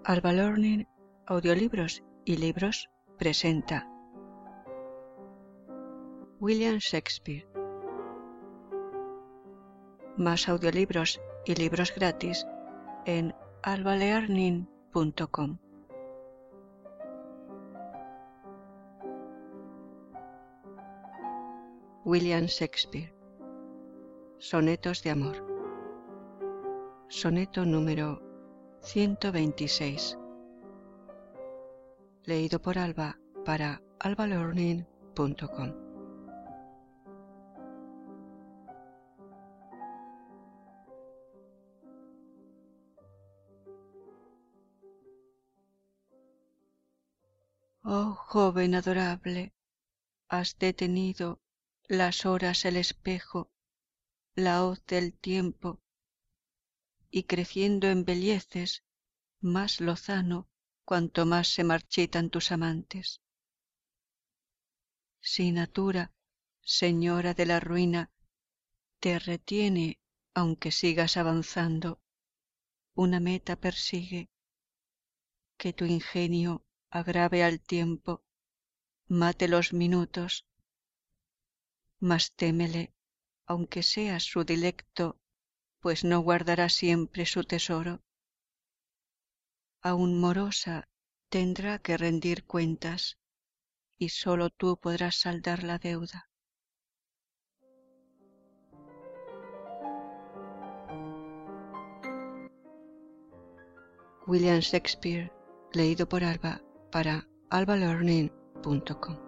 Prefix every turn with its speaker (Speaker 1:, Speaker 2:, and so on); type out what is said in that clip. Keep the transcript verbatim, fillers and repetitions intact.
Speaker 1: Alba Learning, Audiolibros y Libros presenta William Shakespeare. Más audiolibros y libros gratis en alba learning punto com. William Shakespeare. Sonetos de amor. Soneto número ciento veintiséis. Leído por Alba para alba learning punto com. Oh joven adorable, has detenido las horas el espejo, la hoz del tiempo, y creciendo embelleces más lozano cuanto más se marchitan tus amantes. Si natura, señora de la ruina, te retiene aunque sigas avanzando, una meta persigue, que tu ingenio agrave al tiempo, mate los minutos, mas témele, aunque seas su dilecto, pues no guardará siempre su tesoro. Aún morosa tendrá que rendir cuentas, y sólo tú podrás saldar la deuda. William Shakespeare, leído por Alba para alba learning punto com.